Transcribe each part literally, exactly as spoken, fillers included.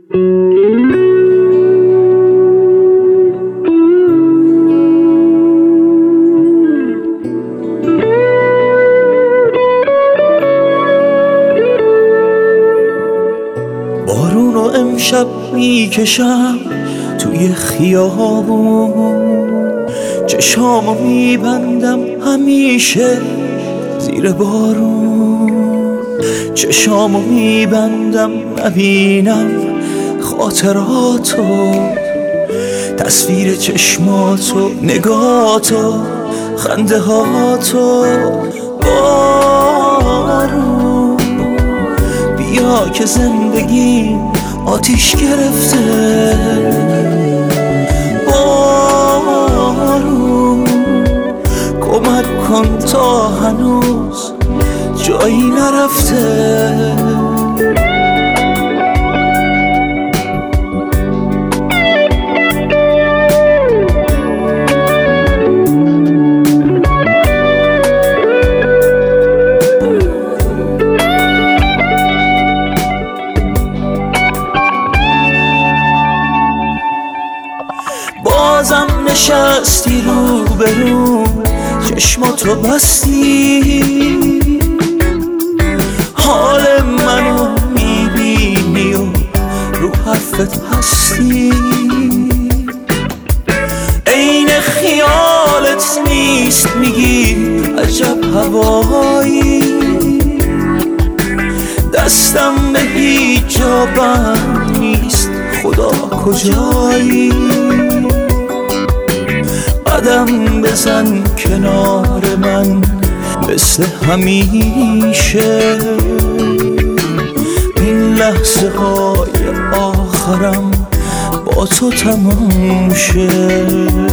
بارونو امشب میکشم توی خیابون، چشامو میبندم همیشه زیر بارون، چشامو میبندم نبینم خاطراتو، تصویر چشماتو، نگاتو، خنده هاتو. بارون بیا که زندگی آتیش گرفته، بارون کمک کن تا هنوز جایی نرفته. بازم نشستی رو برو، چشماتو بستی، حال منو میبینی و رو حرفت هستی. عین خیالت نیست میگی عجب هوایی، دستم به هیچ جا بند نیست خدا کجایی. قدم بزن کنار من مثل همیشه، این لحظه های آخرم با تو تموم شه.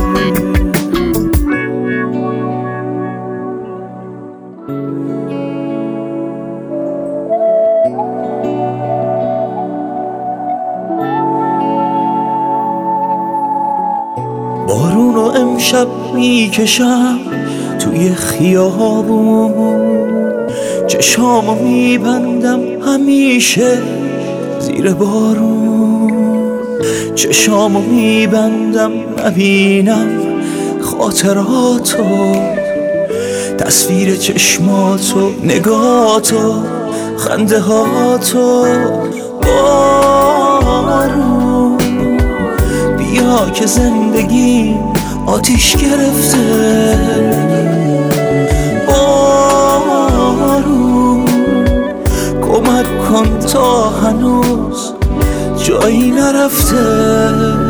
بارونو امشب میکشم توی خیابون، چشامو میبندم همیشه زیر بارون، چشامو میبندم نبینم خاطراتو، تصویر چشماتو، نگاتو، خنده هاتو. بارون بیا که زندگی آتیش گرفته، بارون کمک کن تا هنوز جایی نرفته.